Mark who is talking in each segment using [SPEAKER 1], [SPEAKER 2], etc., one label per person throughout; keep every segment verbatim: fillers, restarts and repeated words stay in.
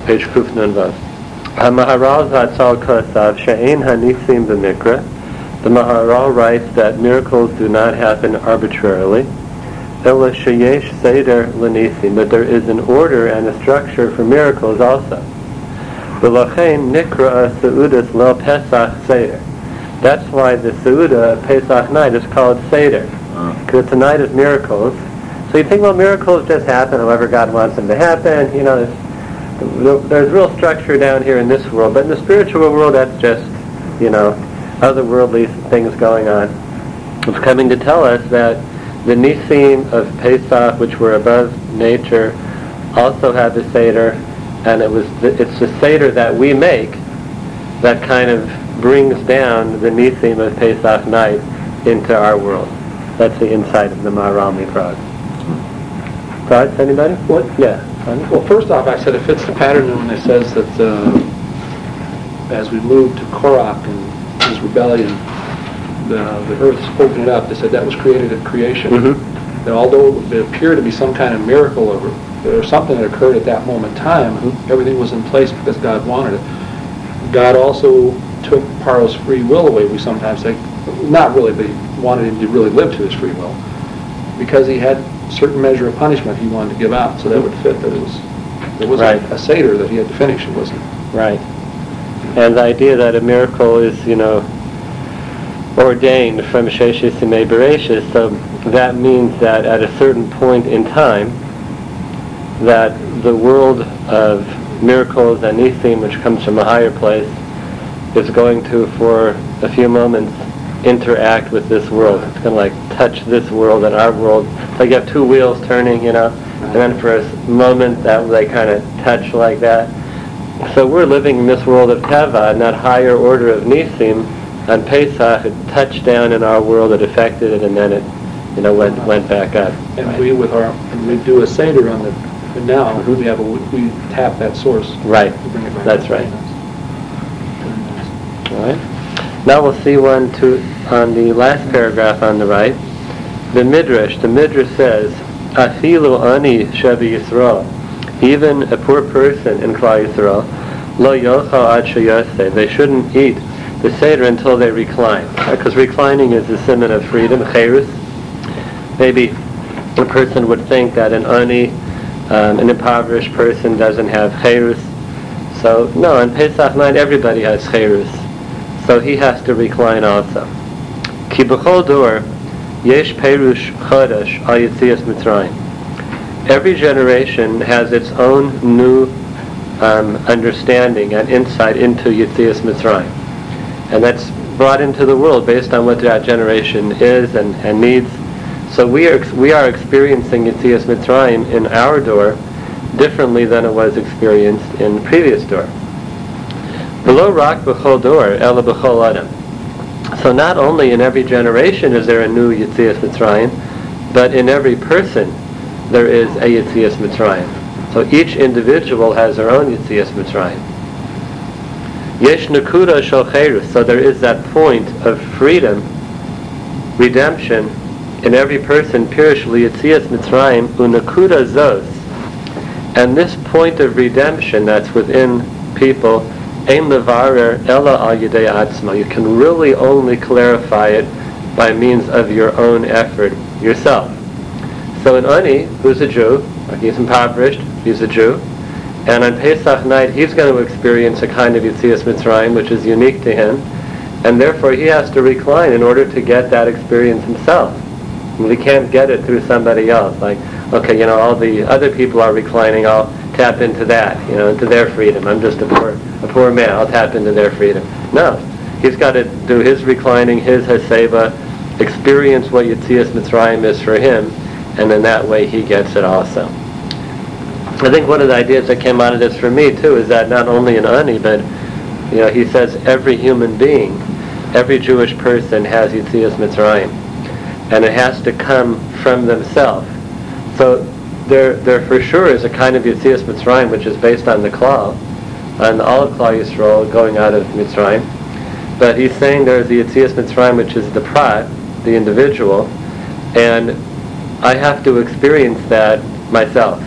[SPEAKER 1] page Kuf Nun Vav. HaMaharal Zatzal Kosav She'ein HaNisim B'Mikra. The Maharal writes that miracles do not happen arbitrarily. Ela Sheyesh Seder L'Nisim, but there is an order and a structure for miracles also. V'lachein Nikra Seudas Lo Pesach Seder. That's why the Seudah Pesach night is called Seder, because it's a night of miracles. So you think, well, miracles just happen however God wants them to happen. You know, there's, there's real structure down here in this world, but in the spiritual world, that's just, you know, otherworldly things going on. It's coming to tell us that the Nisim of Pesach, which were above nature, also have the Seder, and it was the, it's the Seder that we make that kind of brings down the Nisim of Pesach night into our world. That's the insight of the Maharal Mikrag. Thoughts, anybody?
[SPEAKER 2] What?
[SPEAKER 1] Yeah.
[SPEAKER 2] Well, first off, I said it fits the pattern when it says that uh, as we move to Korach and his rebellion, the, the earth's opened up. They said that was created at creation. Mm-hmm. That although it appeared to be some kind of miracle or, or something that occurred at that moment in time, mm-hmm. everything was in place because God wanted it. God also took Paro's free will away, we sometimes say. Not really, but he wanted him to really live to his free will. Because he had a certain measure of punishment he wanted to give out, so that would fit that it was, there wasn't
[SPEAKER 1] right.
[SPEAKER 2] a Seder that he had to finish, it wasn't.
[SPEAKER 1] Right. And the idea that a miracle is, you know, ordained from Sheshis Yimei Bereshis, so that means that at a certain point in time, that the world of miracles and Nisim, which comes from a higher place, is going to, for a few moments, interact with this world. It's going to like touch this world and our world. It's like you have two wheels turning, you know, and then for a moment that they kind of touch like that. So we're living in this world of Teva, and that higher order of Nisim, on Pesach, it touched down in our world, it affected it, and then it, you know, went went back up.
[SPEAKER 2] And right. we, with our, and we do a Seder on the, and now mm-hmm. we have a, we tap that source.
[SPEAKER 1] Right.
[SPEAKER 2] Bring it back
[SPEAKER 1] That's right. All right. Now we'll see one to on the last paragraph on the right. The Midrash, the Midrash says, Afilu ani shevi Yisrael, even a poor person in Klal Yisrael, lo yochal ad sheyaseh, they shouldn't eat the Seder until they recline, because reclining is a symbol of freedom, cherus. Maybe a person would think that an ani, um, an impoverished person, doesn't have cherus. So no, on Pesach night everybody has cherus. So he has to recline also. Ki b'chol dor yesh perush chodesh al Yetzias Mitzrayim. Every generation has its own new um, understanding and insight into Yetzias Mitzrayim, and that's brought into the world based on what that generation is and, and needs. So we are we are experiencing Yetzias Mitzrayim in our door differently than it was experienced in the previous door. Below rak b'chol dor, ela b'chol adam. So not only in every generation is there a new Yetzias Mitzrayim, but in every person there is a Yetzias Mitzrayim. So each individual has their own Yetzias Mitzrayim. Yesh nekuda shel cherus. So there is that point of freedom, redemption, in every person. Pirush Yetzias Mitzrayim u'nekuda zos. And this point of redemption that's within people, ein levarer ela al yedei atzma. You can really only clarify it by means of your own effort yourself. So an ani, who's a Jew, he's impoverished, he's a Jew, and on Pesach night he's going to experience a kind of Yetzias Mitzrayim which is unique to him, and therefore he has to recline in order to get that experience himself. And we can't get it through somebody else. Like, okay, you know, all the other people are reclining, I'll tap into that, you know, into their freedom. I'm just a poor, a poor man, I'll tap into their freedom. No, he's got to do his reclining, his haseva, experience what Yetzias Mitzrayim is for him, and in that way he gets it also. I think one of the ideas that came out of this for me too is that not only an ani, but you know, he says every human being, every Jewish person has Yetzias Mitzrayim, and it has to come from themselves. So there, there for sure is a kind of Yetzias Mitzrayim which is based on the Klal, on all of Klal Yisrael going out of Mitzrayim. But he's saying there's the Yetzias Mitzrayim which is the prat, the individual, and I have to experience that myself.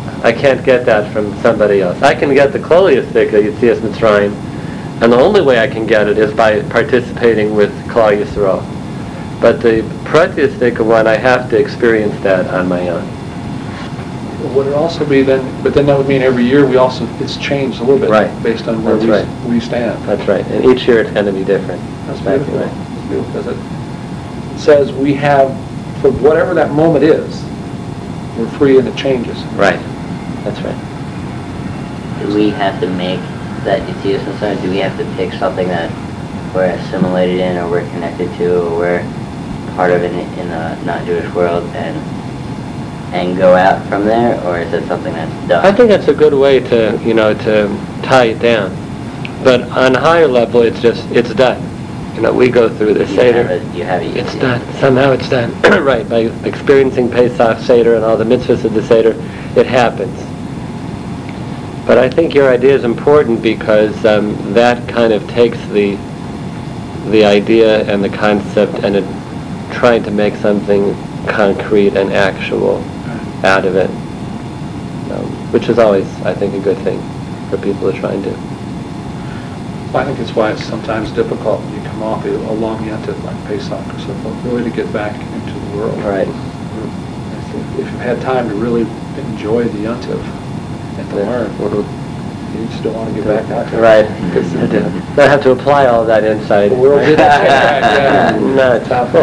[SPEAKER 1] I can't get that from somebody else. I can get the Klolius Dika, Yetzias Mitzrayim, and the only way I can get it is by participating with Klal Yisrael. But the Pratius Dika one, I have to experience that on my own.
[SPEAKER 2] Would it also be then, but then that would mean every year we also, it's changed a little bit.
[SPEAKER 1] Right.
[SPEAKER 2] Based on where
[SPEAKER 1] That's
[SPEAKER 2] we,
[SPEAKER 1] right.
[SPEAKER 2] we stand.
[SPEAKER 1] That's right. And each year it's going to be different.
[SPEAKER 2] That's
[SPEAKER 1] Exactly
[SPEAKER 2] beautiful.
[SPEAKER 1] right.
[SPEAKER 2] That's beautiful, because it says we have, for whatever that moment is, we're free and it changes.
[SPEAKER 1] Right. That's right.
[SPEAKER 3] Do we have to make that Yetzias Mitzrayim? Do we have to pick something that we're assimilated in, or we're connected to, or we're part of in, in the non-Jewish world, and and go out from there, or is it something that's done?
[SPEAKER 1] I think that's a good way to, you know, to tie it down. But on a higher level, it's just, it's done. You know, we go through the
[SPEAKER 3] you
[SPEAKER 1] Seder.
[SPEAKER 3] have a, you have a
[SPEAKER 1] It's
[SPEAKER 3] Yetzias.
[SPEAKER 1] done. Somehow it's done. Right. By experiencing Pesach, Seder, and all the mitzvahs of the Seder, it happens. But I think your idea is important because um, that kind of takes the the idea and the concept and it, trying to make something concrete and actual out of it, um, which is always, I think, a good thing for people to try and do.
[SPEAKER 2] I think it's why it's sometimes difficult when you come off a a long yontif like Pesach or so forth, really to get back into the world.
[SPEAKER 1] Right.
[SPEAKER 2] If you've had time to really enjoy the yontif and to learn, you just don't want to get back out there.
[SPEAKER 1] Right. Because I do. I have to apply all that insight.
[SPEAKER 2] The world didn't change back then.
[SPEAKER 1] No, it's
[SPEAKER 2] Tough.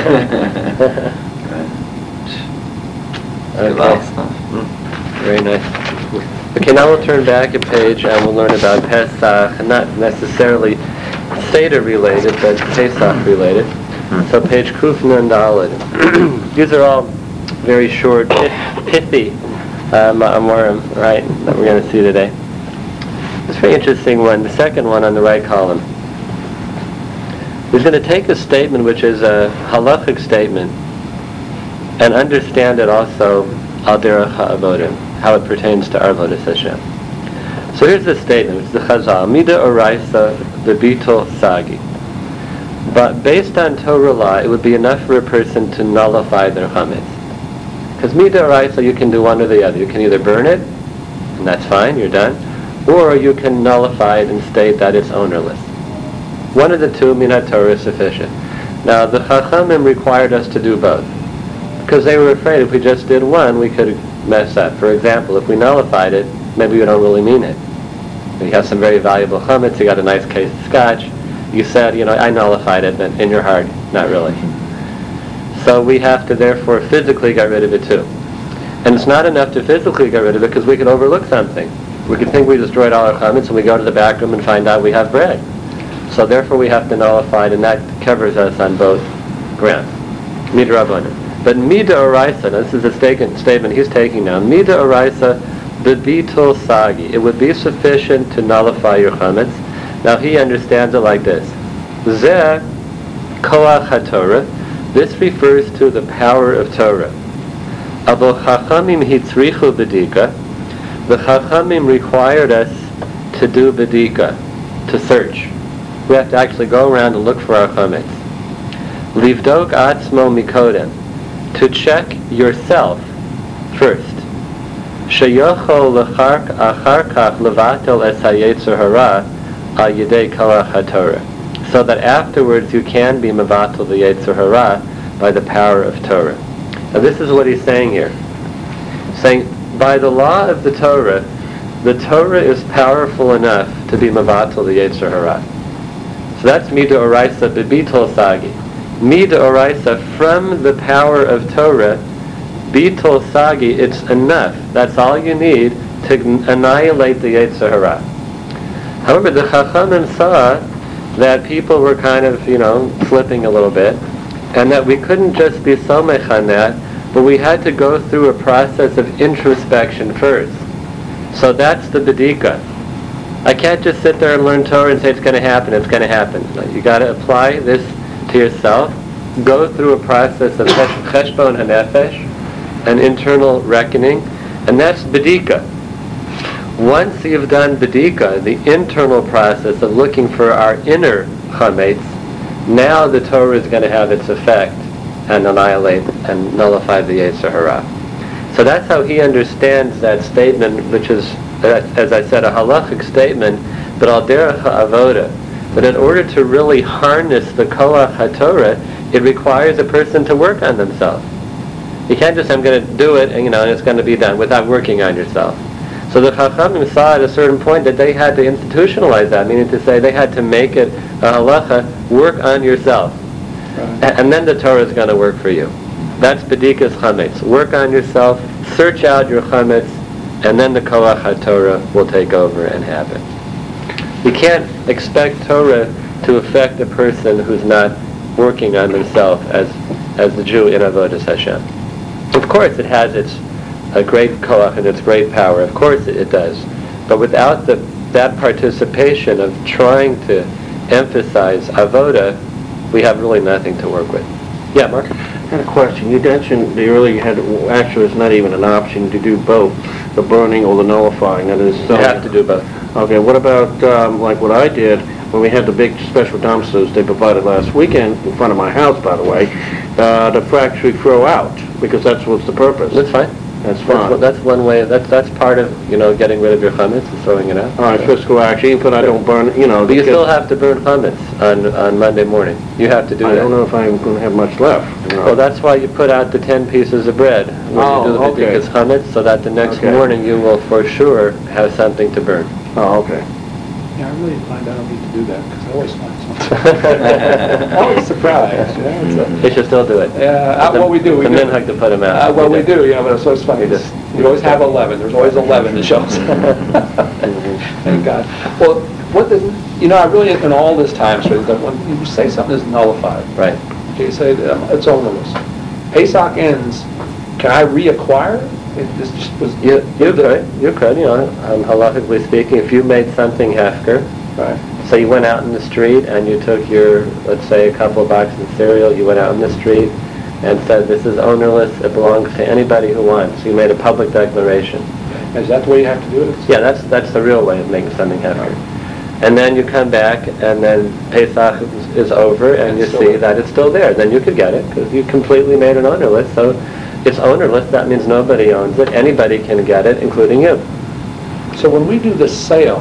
[SPEAKER 1] Okay. Very nice. Okay, now we'll turn back a page and we'll learn about Pesach, not necessarily Seder related, but Pesach related. So page Kuf Nun Daled. These are all very short, pith- pithy uh, ma'amorim, right, that we're going to see today. It's a very interesting one, the second one on the right column. We're going to take a statement which is a halachic statement and understand it also al derech ha'avodim, how it pertains to our Avodas Hashem. So here's the statement, which is the Chazal, Mida Oraisa B'Bitol Sagi. But based on Torah law, it would be enough for a person to nullify their chametz. Because Mida Oraisa, you can do one or the other. You can either burn it, and that's fine, you're done, or you can nullify it and state that it's ownerless. One of the two, Minat Torah, is sufficient. Now, the Chachamim required us to do both, because they were afraid if we just did one, we could mess up. For example, if we nullified it, maybe we don't really mean it. You have some very valuable chametz, you got a nice case of scotch, you said, you know, I nullified it, but in your heart, not really. So we have to therefore physically get rid of it too. And it's not enough to physically get rid of it because we could overlook something. We could think we destroyed all our chametz and we go to the back room and find out we have bread. So therefore we have to nullify it, and that covers us on both grounds. Midrabanan. But Mida Oraisa, now this is a statement, statement he's taking now, Mida Oraisa B'Bitol Sagi. It would be sufficient to nullify your chametz. Now he understands it like this. Zeh Koach HaTorah. This refers to the power of Torah. Avo Chachamim Hitzrichu B'Dika. The Chachamim required us to do B'Dika, to search. We have to actually go around and look for our chametz. Livdok Atzmo Mikodem. To check yourself first. Sheyochol L'char Achar Kach Levatel Es HaYetzer Hara Al Yedei Koach HaTorah. So that afterwards you can be Mevatel the Yetzer Hara by the power of Torah. Now this is what he's saying here. Saying, by the law of the Torah, the Torah is powerful enough to be Mevatel the Yetzer Hara. So that's Mida Oraisa B'Bitol Sagi. Mida Oraisa, from the power of Torah, Bitol Sagi, it's enough. That's all you need to annihilate the Yetzer Hara. However, the Chachamim saw that people were kind of, you know, slipping a little bit, and that we couldn't just be somech on that, but we had to go through a process of introspection first. So that's the B'dika. I can't just sit there and learn Torah and say it's going to happen, it's going to happen. You got to apply this to yourself, go through a process of cheshbon hanefesh, an internal reckoning, and that's B'dika. Once you've done B'dika, the internal process of looking for our inner chametz, now the Torah is going to have its effect and annihilate and nullify the Yetzer Hara. So that's how he understands that statement, which is, uh, as I said, a halachic statement, but al derech ha'avoda. But in order to really harness the koach haTorah, it requires a person to work on themselves. You can't just, I'm going to do it, and you know, and it's going to be done without working on yourself. So the Chachamim saw at a certain point that they had to institutionalize that, meaning to say they had to make it a halacha, work on yourself.
[SPEAKER 2] Right.
[SPEAKER 1] A- and then the Torah is going to work for you. That's Bedikas Chametz. Work on yourself, search out your Chametz, and then the Koach HaTorah will take over and happen. You can't expect Torah to affect a person who's not working on himself as as the Jew in Avodas Hashem. Of course it has its a great koach and its great power. Of course it, it does. But without the that participation of trying to emphasize avoda, we have really nothing to work with. Yeah, Mark?
[SPEAKER 4] I had a question. You mentioned the earlier you had, actually it's not even an option to do both, the burning or the nullifying. That is,
[SPEAKER 1] You have to do both.
[SPEAKER 4] Okay, what about um, like what I did when we had the big special dumpsters they provided last weekend in front of my house, by the way, uh, to actually throw out, because that's what's the purpose.
[SPEAKER 1] That's fine.
[SPEAKER 4] That's
[SPEAKER 1] That's,
[SPEAKER 4] fine.
[SPEAKER 1] one- that's one way. That's that's part of, you know, getting rid of your chametz and throwing it out.
[SPEAKER 4] All right, physical action, even if I don't burn, you know.
[SPEAKER 1] But you
[SPEAKER 4] because
[SPEAKER 1] still have to burn chametz on on Monday morning. You have to do
[SPEAKER 4] I
[SPEAKER 1] that.
[SPEAKER 4] don't know if I'm going to have much left. You know.
[SPEAKER 1] Well, that's why you put out the ten pieces of bread when
[SPEAKER 4] Oh,
[SPEAKER 1] you do the
[SPEAKER 4] okay.
[SPEAKER 1] Bedikas Chametz, so that the next
[SPEAKER 4] Okay.
[SPEAKER 1] morning you will for sure have something to burn.
[SPEAKER 4] Oh, okay.
[SPEAKER 2] Yeah, I really find I don't need to do that, because I always find something. Always surprised, you know, it's a-
[SPEAKER 1] You should still do it.
[SPEAKER 2] Yeah, uh, well, we do, we
[SPEAKER 1] The
[SPEAKER 2] do.
[SPEAKER 1] minhag to put them out.
[SPEAKER 2] Uh, well,
[SPEAKER 1] You
[SPEAKER 2] we do, yeah, but it's always funny,
[SPEAKER 1] You just-
[SPEAKER 2] you always have eleven, there's always eleven that shows. Thank God. Well, what the, you know, I really, in all this time, so that when you say something is nullified,
[SPEAKER 1] Right.
[SPEAKER 2] okay, you say um, it's ownerless. Pesach ends, can I reacquire it? It this just was.
[SPEAKER 1] You, you could, you could, you know, um, halachically speaking, if you made something hefker,
[SPEAKER 2] Right.
[SPEAKER 1] so you went out in the street and you took your, let's say, a couple of boxes of cereal, you went out in the street and said, this is ownerless, it belongs to anybody who wants. You made a public declaration.
[SPEAKER 2] Is that the way you have to do it?
[SPEAKER 1] Yeah, that's that's the real way of making something hefker. And then you come back and then Pesach is, is over and you
[SPEAKER 2] It's still
[SPEAKER 1] see
[SPEAKER 2] there.
[SPEAKER 1] that it's still there. Then you could get it because you completely made it ownerless. So it's ownerless, that means nobody owns it. Anybody can get it, including you.
[SPEAKER 2] So when we do the sale,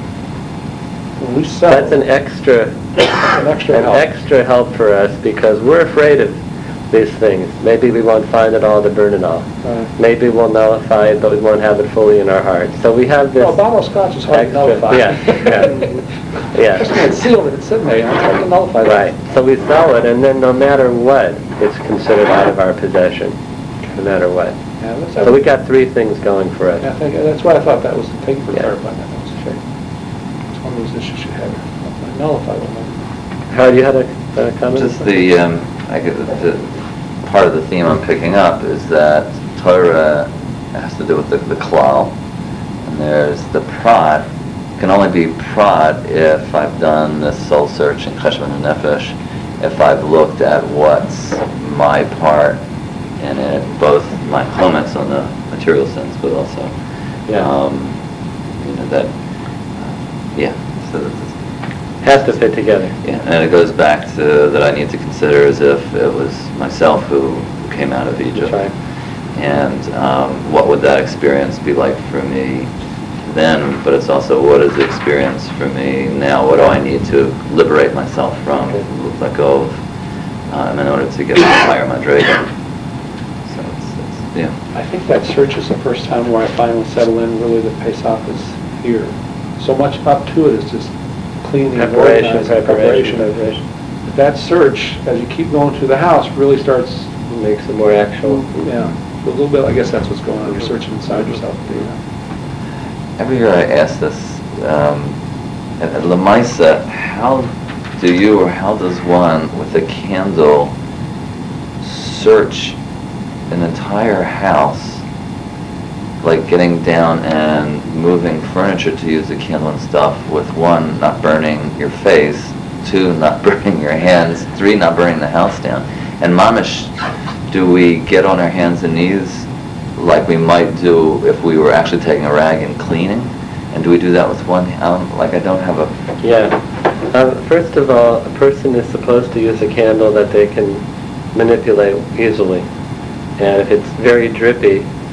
[SPEAKER 2] when we sell.
[SPEAKER 1] That's an extra,
[SPEAKER 2] An extra
[SPEAKER 1] an
[SPEAKER 2] help.
[SPEAKER 1] extra help for us because we're afraid of these things. Maybe we won't find it all to burn it all.
[SPEAKER 2] Right.
[SPEAKER 1] Maybe we'll nullify it, but we won't have it fully in our hearts. So we have this
[SPEAKER 2] Well, a bottle of scotch is hard to
[SPEAKER 1] extra-
[SPEAKER 2] nullify.
[SPEAKER 1] yeah, yeah.
[SPEAKER 2] Just when it's sealed and it's sitting there, you know, it's hard to nullify that.
[SPEAKER 1] Right. So we sell it, and then no matter what, it's considered out of our possession, no matter what.
[SPEAKER 2] Yeah, that's,
[SPEAKER 1] So we got three things going for us.
[SPEAKER 2] yeah, I think, that's why I thought that was, thank you for
[SPEAKER 1] Yeah.
[SPEAKER 2] clarifying that, that was a shame. It's one of those issues you had, nullify one.
[SPEAKER 1] Howard, you had a, a comment?
[SPEAKER 5] Just the, um, I guess the, part of the theme I'm picking up is that Torah has to do with the, the klal, and there's the prat. It can only be prat if I've done this soul search in cheshbon and nefesh, if I've looked at what's my part in it, both my comments on the material sense, but also,
[SPEAKER 1] Yeah.
[SPEAKER 5] um, you know, that, uh, yeah, so that's,
[SPEAKER 1] Has to fit together.
[SPEAKER 5] yeah, and it goes back to that I need to consider as if it was myself who who came out of Egypt.
[SPEAKER 1] That's right.
[SPEAKER 5] And um, what would that experience be like for me then? But it's also what is the experience for me now? What do I need to liberate myself from, let go of, um, in order to get to higher madrega? So it's, it's, yeah.
[SPEAKER 2] I think that search is the first time where I finally settle in really that Pesach is here. So much up to it is just cleaning and
[SPEAKER 1] Preparation,
[SPEAKER 2] organizing,
[SPEAKER 1] preparation,
[SPEAKER 2] preparation.
[SPEAKER 1] preparation.
[SPEAKER 2] But that search, as you keep going through the house, really starts,
[SPEAKER 1] Makes it more actual.
[SPEAKER 2] yeah, a little bit, I guess that's what's going on, you're searching inside yourself.
[SPEAKER 5] Every year I ask this, um, at at Lamaisa, how do you or how does one with a candle search an entire house, like getting down and moving furniture to use the candle and stuff, with one, not burning your face, two, not burning your hands, three, not burning the house down. And mamish, do we get on our hands and knees like we might do if we were actually taking a rag and cleaning? And do we do that with one, um, like I don't have a...
[SPEAKER 1] Yeah. Um, first of all, a person is supposed to use a candle that they can manipulate easily. And if it's very drippy,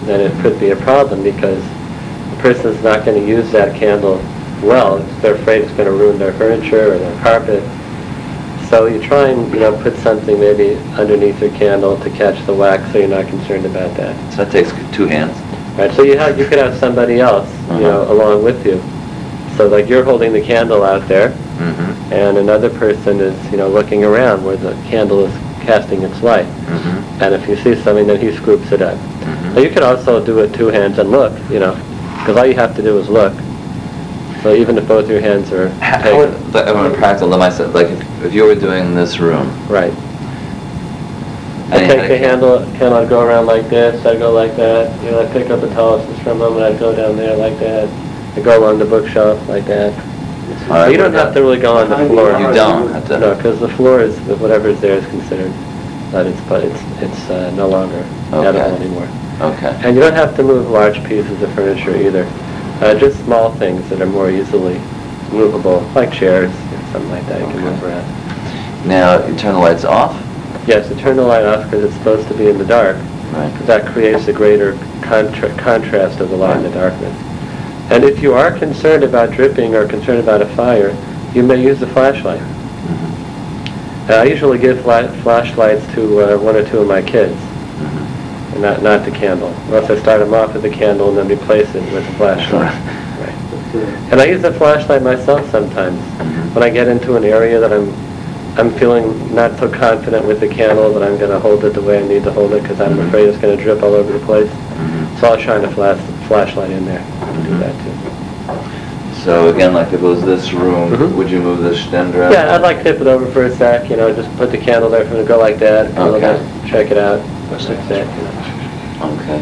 [SPEAKER 1] then it could be a problem because the person's not going to use that candle well. They're afraid it's going to ruin their furniture or their carpet. So you try and, you know, put something maybe underneath your candle to catch the wax, so you're not concerned about that.
[SPEAKER 5] So that takes two hands.
[SPEAKER 1] Right. So you have you could have somebody else,
[SPEAKER 5] Uh-huh.
[SPEAKER 1] you know, along with you. So like you're holding the candle out there,
[SPEAKER 5] Mm-hmm.
[SPEAKER 1] and another person is, you know, looking around where the candle is casting its light.
[SPEAKER 5] Mm-hmm.
[SPEAKER 1] And if you see something, then he scoops it up.
[SPEAKER 5] Mm-hmm.
[SPEAKER 1] But you could also do it two hands and look, you know, because all you have to do is look. So even if both your hands are
[SPEAKER 5] How
[SPEAKER 1] taken,
[SPEAKER 5] would, but I want to practical let myself, like if, if you were doing this room,
[SPEAKER 1] right.
[SPEAKER 5] and
[SPEAKER 1] I
[SPEAKER 5] you
[SPEAKER 1] take
[SPEAKER 5] had
[SPEAKER 1] the
[SPEAKER 5] a can-
[SPEAKER 1] handle, candle, I'd go around like this, I'd go like that, you know, I'd pick up the tallest for a moment, I'd go down there like that, I'd go along the bookshelf like that.
[SPEAKER 5] All right,
[SPEAKER 1] You don't
[SPEAKER 5] what
[SPEAKER 1] have to really go on the floor.
[SPEAKER 5] You don't have to.
[SPEAKER 1] No, because the floor is, whatever's there is considered, but it's, but it's, it's uh, no longer
[SPEAKER 5] Okay.
[SPEAKER 1] edible anymore.
[SPEAKER 5] Okay.
[SPEAKER 1] And you don't have to move large pieces of furniture either. Uh, just small things that are more easily movable, like chairs, something like that you can
[SPEAKER 5] Okay.
[SPEAKER 1] move around.
[SPEAKER 5] Now, you turn the lights off?
[SPEAKER 1] Yes, to turn the light off because it's supposed to be in the dark.
[SPEAKER 5] Right.
[SPEAKER 1] That creates a greater contra- contrast of the light and the darkness. And if you are concerned about dripping or concerned about a fire, you may use a flashlight.
[SPEAKER 5] Mm-hmm.
[SPEAKER 1] Uh, I usually give fla- flashlights to uh, one or two of my kids,
[SPEAKER 5] Mm-hmm.
[SPEAKER 1] and not not the candle. Or else I start them off with the candle and then replace it with a flashlight. Right. And I use a flashlight myself sometimes.
[SPEAKER 5] Mhm.
[SPEAKER 1] When I get into an area that I'm I'm feeling not so confident with the candle that I'm going to hold it the way I need to hold it because I'm
[SPEAKER 5] Mhm.
[SPEAKER 1] afraid it's going to drip all over the place.
[SPEAKER 5] Mhm.
[SPEAKER 1] So I'll shine a flash, flashlight in there and do that too.
[SPEAKER 5] So again, like if it was this room,
[SPEAKER 1] Mhm.
[SPEAKER 5] would you move this stand around?
[SPEAKER 1] Yeah, I'd like to tip it over for a sec, you know, just put the candle there for it to go like that, a little
[SPEAKER 5] Okay.
[SPEAKER 1] bit, check it out, just like that, you know.
[SPEAKER 5] Okay.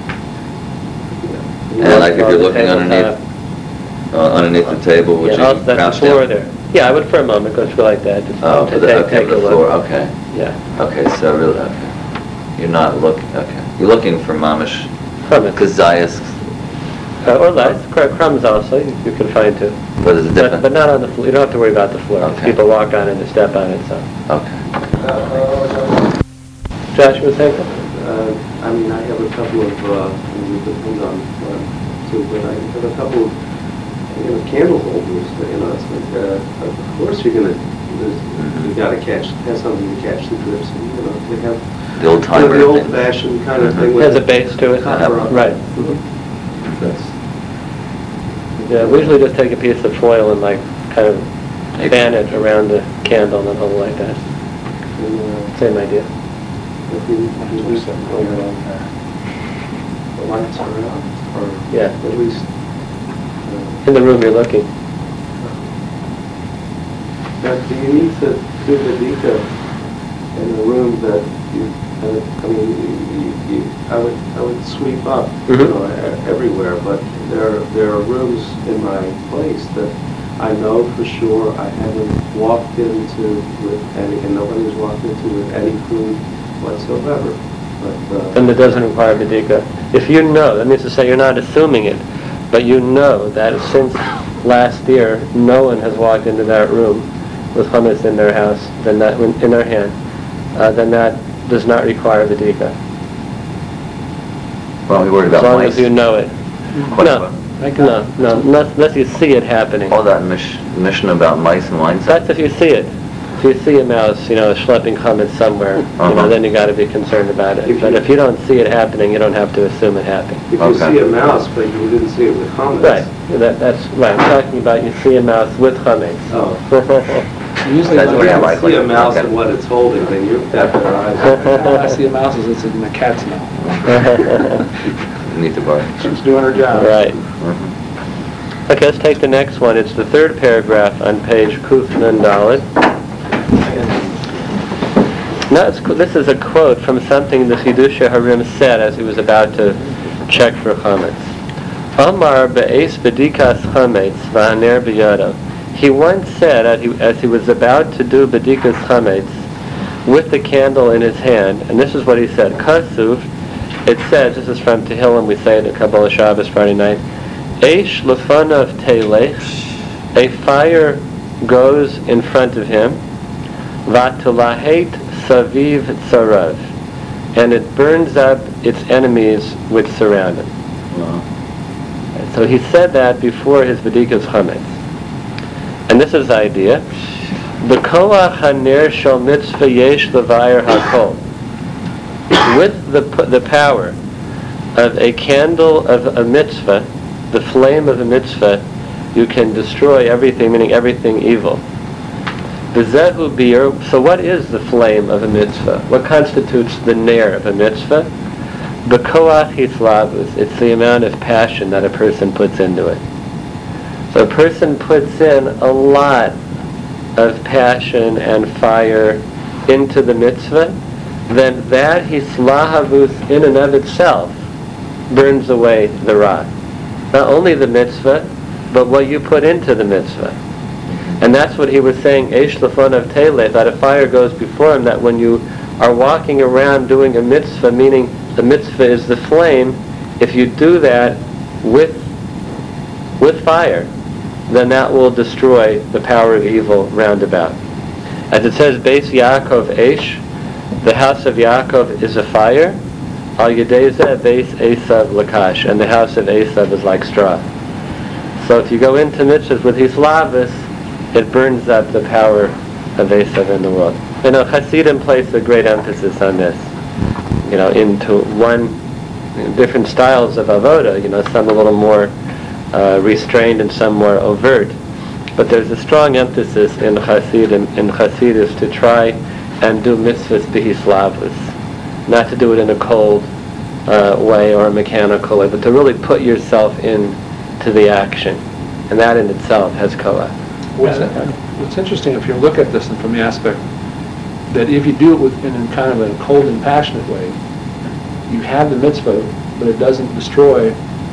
[SPEAKER 5] And like if
[SPEAKER 1] On
[SPEAKER 5] you're
[SPEAKER 1] the
[SPEAKER 5] looking
[SPEAKER 1] tabletop.
[SPEAKER 5] underneath, uh, underneath the table, would
[SPEAKER 1] Yeah,
[SPEAKER 5] you
[SPEAKER 1] also that's
[SPEAKER 5] crouch
[SPEAKER 1] the floor
[SPEAKER 5] down?
[SPEAKER 1] there. Yeah, I would for a moment go through like that, just
[SPEAKER 5] Oh,
[SPEAKER 1] to
[SPEAKER 5] for the,
[SPEAKER 1] take,
[SPEAKER 5] okay,
[SPEAKER 1] take
[SPEAKER 5] for
[SPEAKER 1] a
[SPEAKER 5] the floor,
[SPEAKER 1] look.
[SPEAKER 5] okay.
[SPEAKER 1] Yeah,
[SPEAKER 5] Okay, so really, okay. You're not looking, okay. You're looking for mamish
[SPEAKER 1] crumbs.
[SPEAKER 5] kazayas,
[SPEAKER 1] Uh, or less, cr- crumbs also, you, you can find too.
[SPEAKER 5] but is it
[SPEAKER 1] But,
[SPEAKER 5] different?
[SPEAKER 1] but not on the floor, you don't have to worry about the floor.
[SPEAKER 5] Okay.
[SPEAKER 1] People walk on it and step on it, so.
[SPEAKER 5] Okay.
[SPEAKER 1] Josh, you were saying?
[SPEAKER 6] Uh, I mean, I have a couple of, uh, it depends on, uh, too, but I have a couple of, you know, candle holders, you know, it's like, uh, of course you're gonna, there's- you gotta catch, have something to catch the drips, and, you know, they have,
[SPEAKER 5] The old
[SPEAKER 6] you know,
[SPEAKER 5] timer
[SPEAKER 6] the old
[SPEAKER 5] thing.
[SPEAKER 6] fashioned kind of
[SPEAKER 5] Mhm.
[SPEAKER 6] thing with.
[SPEAKER 1] Has a base to it.
[SPEAKER 6] Copper on it.
[SPEAKER 1] Right.
[SPEAKER 6] Mhm. That's,
[SPEAKER 1] Yeah, we usually just take a piece of foil and like kind of fan it around the candle and then hold it like that.
[SPEAKER 6] and, uh,
[SPEAKER 1] Same idea.
[SPEAKER 6] if you, if you do something, you know, the lights are out, or
[SPEAKER 1] Yeah.
[SPEAKER 6] at least, uh,
[SPEAKER 1] In the room you're looking.
[SPEAKER 6] Now, do you need to do the deco in the room that you, uh, I mean, you, you, I would, I would sweep up, you
[SPEAKER 1] Mhm.
[SPEAKER 6] know, e- everywhere, but there, there are rooms in my place that I know for sure I haven't walked into with any, and nobody's walked into with any food whatsoever, but, uh.
[SPEAKER 1] Then it doesn't require Vidika. If you know, that means to say you're not assuming it, but you know that since last year, no one has walked into that room with hummus in their house, then that, in their hand, uh, then that does not require Vidika.
[SPEAKER 5] Well, we worried
[SPEAKER 1] As
[SPEAKER 5] about
[SPEAKER 1] long
[SPEAKER 5] mice.
[SPEAKER 1] as you know it.
[SPEAKER 5] What
[SPEAKER 1] No,
[SPEAKER 5] about-
[SPEAKER 1] no, no, unless, unless you see it happening.
[SPEAKER 5] All that mish, mission about mice and lines.
[SPEAKER 1] That's if you see it. If you see a mouse, you know, schlepping hummus somewhere, you
[SPEAKER 5] Uh-huh.
[SPEAKER 1] know, then you gotta be concerned about it.
[SPEAKER 6] If
[SPEAKER 1] But
[SPEAKER 6] you-
[SPEAKER 1] if you don't see it happening, you don't have to assume it happened.
[SPEAKER 6] If you
[SPEAKER 5] Okay.
[SPEAKER 6] see a mouse, but you didn't see it with hummus.
[SPEAKER 1] Right, that, that's, right, I'm talking about you see a mouse with hummus.
[SPEAKER 6] Oh.
[SPEAKER 2] Usually
[SPEAKER 5] That's
[SPEAKER 2] when
[SPEAKER 5] what I
[SPEAKER 2] I
[SPEAKER 5] like.
[SPEAKER 6] See a mouse
[SPEAKER 5] Okay.
[SPEAKER 6] and what it's holding, then you've got their eyes.
[SPEAKER 2] I see a mouse, it's in the cat's mouth.
[SPEAKER 5] Beneath the bar.
[SPEAKER 2] She's doing her job.
[SPEAKER 1] Right.
[SPEAKER 5] Mhm.
[SPEAKER 1] Okay, let's take the next one. It's the third paragraph on page Kuf Nun Dalet. Now, it's, this is a quote from something the Chidushei Harim said as he was about to check for chametz. Omar be'es bedikas chametz v'haner b'yado. He once said, as he, as he was about to do bedikas chametz, with the candle in his hand, and this is what he said, Kasuv, it says, this is from Tehillim, we say it at Kabbalah Shabbos Friday night, Eish lefanav telech, a fire goes in front of him, Vatulahet saviv tzarav, and it burns up its enemies which surround it.
[SPEAKER 5] Wow.
[SPEAKER 1] So he said that before his Vedikas Chametz. And this is the idea. B'koach haner shel mitzvah yesh levayer hakol. With the the power of a candle of a mitzvah, the flame of a mitzvah, you can destroy everything, meaning everything evil. B'zehu bir. So what is the flame of a mitzvah? What constitutes the ner of a mitzvah? B'koach hislavus. It's the amount of passion that a person puts into it. So a person puts in a lot of passion and fire into the mitzvah, then that hislahavus in and of itself burns away the ra. Not only the mitzvah, but what you put into the mitzvah. And that's what he was saying, Eish lefonav teleh, that a fire goes before him, that when you are walking around doing a mitzvah, meaning the mitzvah is the flame, if you do that with with fire, then that will destroy the power of evil round about. As it says, Beis Yaakov Eish, the house of Yaakov is a fire, Al Yedei Zeh Beis Esav Lakash, and the house of Esav is like straw. So if you go into mitzvahs with hislavus, it burns up the power of Esav in the world. You know, Hasidim place a great emphasis on this. You know, into one, different styles of avoda, you know, some a little more uh, restrained and some more overt. But there's a strong emphasis in Hasidim, in Hasidus, to try and do mitzvahs bihislavus. Not to do it in a cold uh, way or a mechanical way, but to really put yourself into the action. And that in itself has koach.
[SPEAKER 2] What's, what's interesting, if you look at this from the aspect that if you do it with, in kind of a cold and passionate way, you have the mitzvah, but it doesn't destroy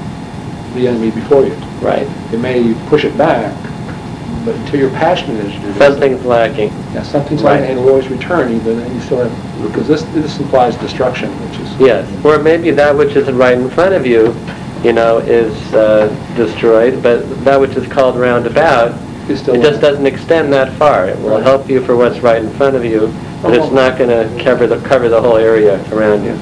[SPEAKER 2] the enemy before you.
[SPEAKER 1] Right.
[SPEAKER 2] It may push it back, but until you're passionate as you do,
[SPEAKER 1] Something's lacking.
[SPEAKER 2] Yeah, something's
[SPEAKER 1] Right.
[SPEAKER 2] lacking, and will always return, even, and you still have, because this this implies destruction, which is...
[SPEAKER 1] Yes. Or maybe that which is right in front of you, you know, is uh, destroyed, but that which is called roundabout,
[SPEAKER 2] is still
[SPEAKER 1] it just doesn't extend that far. It will
[SPEAKER 2] Right.
[SPEAKER 1] help you for what's right in front of you, but it's not going to cover the cover the whole area around you.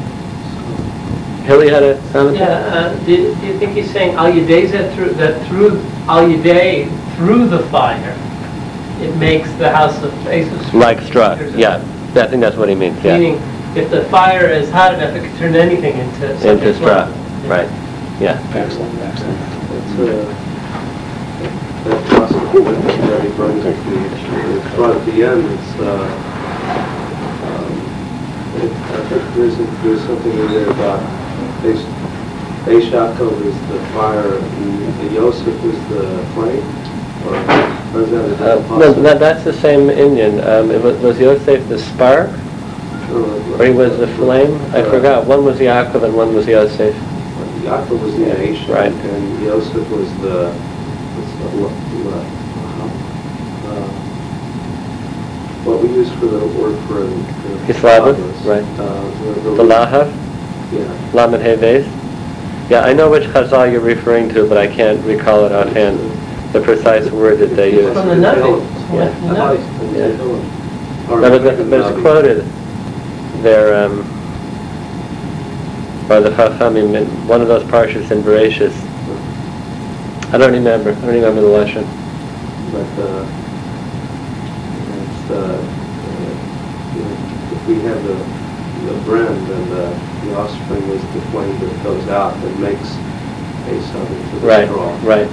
[SPEAKER 1] Hilly had a comment?
[SPEAKER 7] Yeah, uh, do, do you think he's saying al yedei zeh through that through al yedei through the fire, it makes the house of Esav
[SPEAKER 1] Like straw. Yeah. I think that's what he means. Yeah.
[SPEAKER 7] Meaning, if the fire is hot enough, it can turn anything into something
[SPEAKER 1] Into straw.
[SPEAKER 7] pleasant.
[SPEAKER 1] Right. Yeah.
[SPEAKER 2] Excellent, excellent.
[SPEAKER 6] That's, uh, that possible that he brings at the, front at the end, it's, uh, um, it, I think there's, a, there's something in there about Eish Eish Yaakov is the fire, and the Yosef is the flame, or, or is that a
[SPEAKER 1] Uh,
[SPEAKER 6] different
[SPEAKER 1] no,
[SPEAKER 6] possible?
[SPEAKER 1] that, that's the same Indian. Um, it was, was Yosef the spark, or he was the flame? I forgot. One was Yaakov and one was Yosef.
[SPEAKER 6] Yaakov was the Eish,
[SPEAKER 1] Right.
[SPEAKER 6] and Yosef was the, what's the, what, what, uh, what we use for the word for the...
[SPEAKER 1] Hislavus,
[SPEAKER 6] Hislavus.
[SPEAKER 1] right.
[SPEAKER 6] Uh, the,
[SPEAKER 1] The Lahav,
[SPEAKER 6] Yeah.
[SPEAKER 1] Lamed He Beis. Yeah, I know which Chazal you're referring to, but I can't recall it offhand, the precise word that they use.
[SPEAKER 7] From the Navi.
[SPEAKER 1] Yeah.
[SPEAKER 7] The Navi.
[SPEAKER 6] Yeah.
[SPEAKER 1] No, but, but it's quoted there, um, by the Chachamim in one of those parshas in Bereshis. I don't remember. I don't remember the lesson.
[SPEAKER 6] But, uh, it's, uh, uh, you know, if we have the, the brim, then the, the offspring is the flame that goes out that makes a something to the
[SPEAKER 1] Right,
[SPEAKER 6] straw.
[SPEAKER 1] right.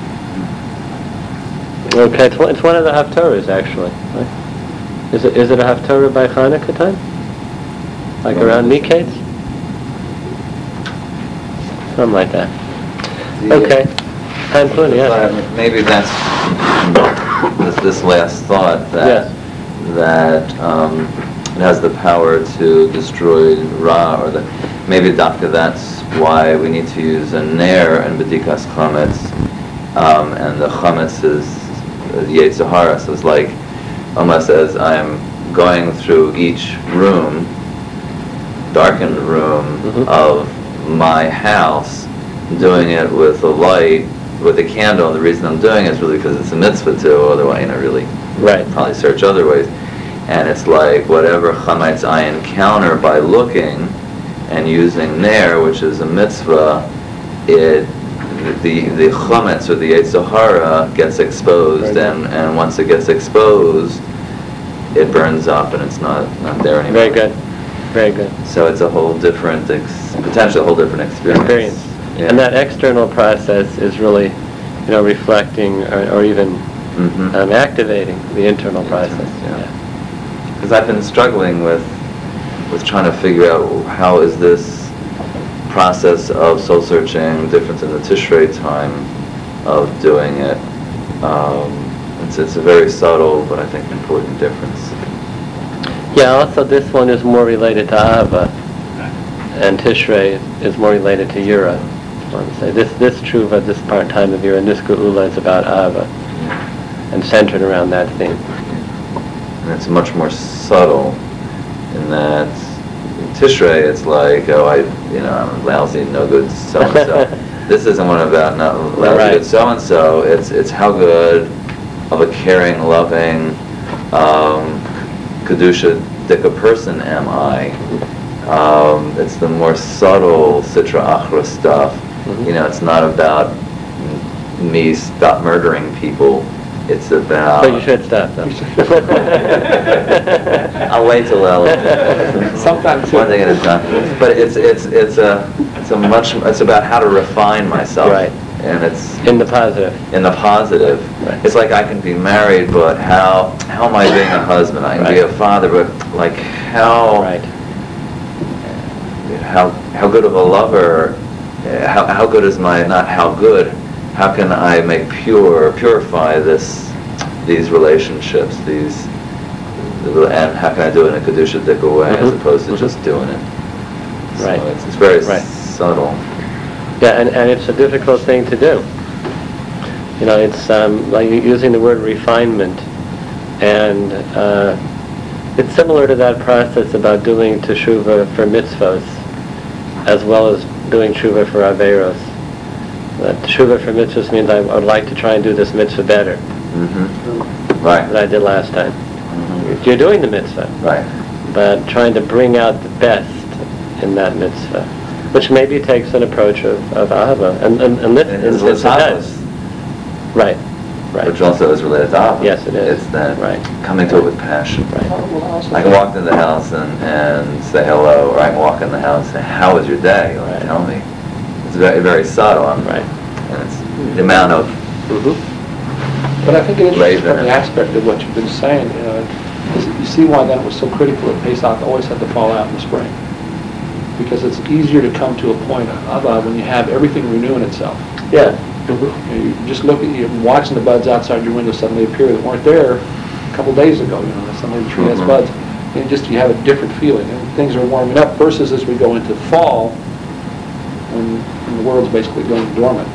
[SPEAKER 1] Okay, it's one, it's one of the Haftorahs, actually. Right? Is it is it a Haftorah by Hanukkah time? Like around Miketz? Something like that.
[SPEAKER 5] The-
[SPEAKER 1] Okay. Time plenty, yeah.
[SPEAKER 5] Uh, Maybe that's this, this last thought that that um, it has the power to destroy Ra, or that maybe Dafka, that's why we need to use a Ner and B'dikas Chametz, um, and the Chametz is uh, Yetzer Hara, so it's like almost as I'm going through each room, darkened room
[SPEAKER 1] Mhm.
[SPEAKER 5] of my house, doing it with a light, with a candle. The reason I'm doing it is really because it's a mitzvah to, otherwise, you know, really
[SPEAKER 1] Right.
[SPEAKER 5] probably search other ways. and it's like whatever chametz I encounter by looking and using ner, which is a mitzvah, it the the chametz or the Yetzer Hara gets exposed, and, and once it gets exposed, it burns up and it's not, not there anymore.
[SPEAKER 1] Very good. Very good.
[SPEAKER 5] So it's a whole different, ex- potentially a whole different experience.
[SPEAKER 1] Experience.
[SPEAKER 5] Yeah.
[SPEAKER 1] And that external process is really, you know, reflecting or, or even
[SPEAKER 5] Mhm.
[SPEAKER 1] um, activating the internal process.
[SPEAKER 5] Yeah. Because I've been struggling with with trying to figure out how is this process of soul searching different in the Tishrei time of doing it. Um, it's, it's a very subtle but I think important difference.
[SPEAKER 1] Yeah, also this one is more related to Ahava, and Tishrei is more related to Yura. I want to say this this Truva, this part time of Yura, and this Geula is about Ahava, and centered around that theme.
[SPEAKER 5] And it's much more subtle in that in Tishrei it's like, oh, I, you know, I'm lousy, no good, so and so. This isn't one about not lousy,
[SPEAKER 1] Right.
[SPEAKER 5] good, so and so. It's it's how good of a caring, loving, um, kedusha dika person am I? Um, it's the more subtle Sitra Achra stuff.
[SPEAKER 1] Mhm.
[SPEAKER 5] You know, it's not about m- me stop murdering people. It's about.
[SPEAKER 1] But you should stop though.
[SPEAKER 5] I'll wait till I'll.
[SPEAKER 2] Sometimes-
[SPEAKER 5] One thing at a time. But it's it's it's a it's a much it's about how to refine myself.
[SPEAKER 1] Right.
[SPEAKER 5] And it's
[SPEAKER 1] In the positive.
[SPEAKER 5] in the positive.
[SPEAKER 1] Right.
[SPEAKER 5] It's like I can be married, but how how am I being a husband? I can be
[SPEAKER 1] Right.
[SPEAKER 5] a father, but like how
[SPEAKER 1] Right.
[SPEAKER 5] how how good of a lover? uh, How how good is my not how good? How can I make pure purify this these relationships? These and how can I do it in a kedusha dika way as
[SPEAKER 1] Mhm.
[SPEAKER 5] opposed to
[SPEAKER 1] Mhm.
[SPEAKER 5] just doing it? So
[SPEAKER 1] Right.
[SPEAKER 5] it's, it's very
[SPEAKER 1] Right.
[SPEAKER 5] subtle.
[SPEAKER 1] Yeah, and, and it's a difficult thing to do. You know, it's um, like using the word refinement, and uh, it's similar to that process about doing teshuva for mitzvos, as well as doing teshuva for averos. That teshuva for mitzvahs means I would like to try and do this mitzvah better
[SPEAKER 5] Mm-hmm. Right.
[SPEAKER 1] than I did last time.
[SPEAKER 5] Mhm.
[SPEAKER 1] You're doing the mitzvah,
[SPEAKER 5] Right.
[SPEAKER 1] but trying to bring out the best in that mitzvah, which maybe takes an approach of, of ahava. And, and, and this
[SPEAKER 5] And it's
[SPEAKER 1] instance it does.
[SPEAKER 5] Latavos,
[SPEAKER 1] Right, right.
[SPEAKER 5] which also is related to Ava.
[SPEAKER 1] Yes, it is.
[SPEAKER 5] It's that
[SPEAKER 1] Right.
[SPEAKER 5] coming to it with passion.
[SPEAKER 1] Right.
[SPEAKER 5] I can walk into the house and, and say hello, or I can walk in the house and say, how was your day? Like,
[SPEAKER 1] Right.
[SPEAKER 5] tell me. It's very, very subtle. I'm-
[SPEAKER 1] Right.
[SPEAKER 5] And it's the amount of
[SPEAKER 1] Mhm.
[SPEAKER 2] But I think it is
[SPEAKER 5] Raven.
[SPEAKER 2] from the aspect of what you've been saying, you know, is you see why that was so critical that Pesach always had to fall out in the spring. Because it's easier to come to a point of uh, when you have everything renewing itself.
[SPEAKER 1] Yeah.
[SPEAKER 2] You know, you just look at, you're watching the buds outside your window suddenly appear that weren't there a couple days ago, you know, suddenly the tree has
[SPEAKER 5] Mhm.
[SPEAKER 2] buds. And just, you have a different feeling, and things are warming up versus as we go into fall, when, when the world's basically going dormant.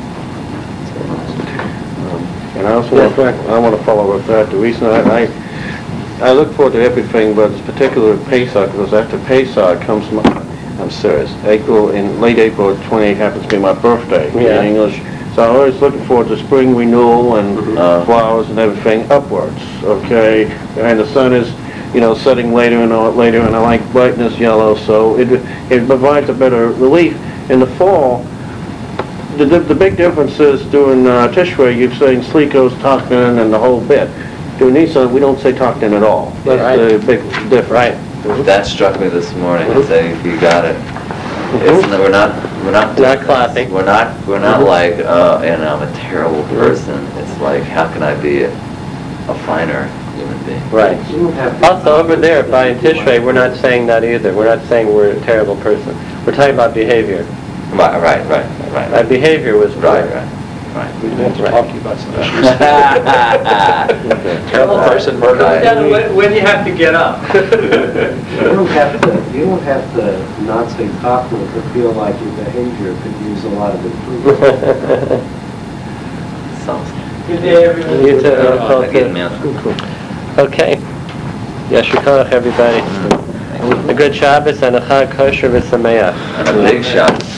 [SPEAKER 4] And I also want to, I want to follow with that. The reason I, I, I look forward to everything, but it's particularly Pesach, because after Pesach comes my, I'm serious, April, in late April, twenty-eighth happens to be my birthday
[SPEAKER 1] Yeah.
[SPEAKER 4] in English. So I'm always looking forward to spring renewal and
[SPEAKER 5] Uh,
[SPEAKER 4] flowers and everything upwards, okay? And the sun is, you know, setting later and all- later, and I like brightness yellow, so it, it provides a better relief. In the fall, The, the, the big difference is during uh, Tishrei, you're saying Slikos, Tachnin, and the whole bit. During Nisan, we don't say Tachnin at all. That's the big difference. Right.
[SPEAKER 5] that struck me this morning.
[SPEAKER 1] Mhm.
[SPEAKER 5] Saying you got it. It's, we're not we're not doing
[SPEAKER 1] Not
[SPEAKER 5] this.
[SPEAKER 1] clapping.
[SPEAKER 5] We're not we're not
[SPEAKER 1] Mhm.
[SPEAKER 5] like uh, you know I'm a terrible person. It's like how can I be a, a finer human being?
[SPEAKER 1] Right.
[SPEAKER 6] You don't have to-
[SPEAKER 1] Also, over there, by Tishrei, we're not saying that either. We're not saying we're a terrible person. We're talking about behavior.
[SPEAKER 5] Right, right, right, right.
[SPEAKER 1] Our behavior was
[SPEAKER 5] Right,
[SPEAKER 1] poor.
[SPEAKER 5] right, right.
[SPEAKER 2] We have to
[SPEAKER 1] Right.
[SPEAKER 2] talk to you about some issues.
[SPEAKER 5] Terrible person, murder.
[SPEAKER 7] Comes down to when, when you have to get up.
[SPEAKER 6] You don't have to, you don't have to not say Tachlis to feel like your behavior could use a lot of improvement.
[SPEAKER 5] Sounds
[SPEAKER 7] Good day, everyone.
[SPEAKER 1] You too.
[SPEAKER 5] Oh, again, man.
[SPEAKER 1] Okay. Yasher Koach, everybody. A good Shabbos and a Chag Kosher v'Sameach.
[SPEAKER 5] And a big shot.